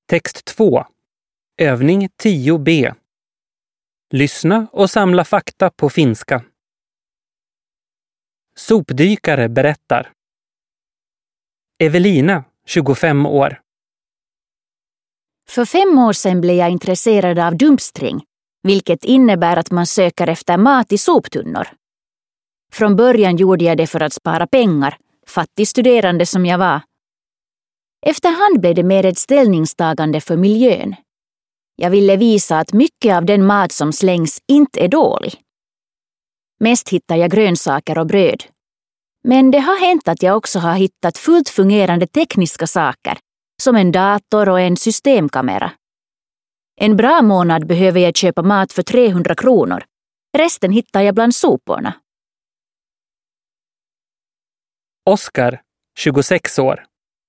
Text 2. Övning 10b. Lyssna och samla fakta på finska. Sopdykare berättar. Evelina, 25 år. För 5 år sedan blev jag intresserad av dumpstring, vilket innebär att man söker efter mat i soptunnor. Från början gjorde jag det för att spara pengar, fattig studerande som jag var. Efterhand blev det mer ett ställningstagande för miljön. Jag ville visa att mycket av den mat som slängs inte är dålig. Mest hittar jag grönsaker och bröd. Men det har hänt att jag också har hittat fullt fungerande tekniska saker, som en dator och en systemkamera. En bra månad behöver jag köpa mat för 300 kronor. Resten hittar jag bland soporna. Oskar, 26 år.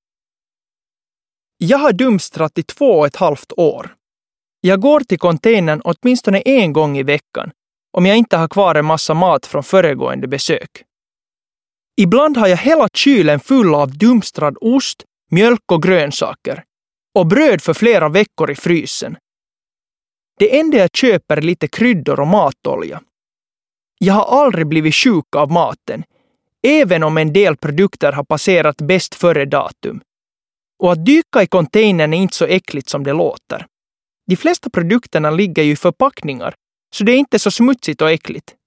Jag har dumpstrat i 2,5 år. Jag går till containern åtminstone 1 gång i veckan, om jag inte har kvar en massa mat från föregående besök. Ibland har jag hela kylen full av dumpstrad ost, mjölk och grönsaker, och bröd för flera veckor i frysen. Det enda jag köper är lite kryddor och matolja. Jag har aldrig blivit sjuk av maten, även om en del produkter har passerat bäst före datum. Och att dyka i containern är inte så äckligt som det låter. De flesta produkterna ligger ju i förpackningar, så det är inte så smutsigt och äckligt.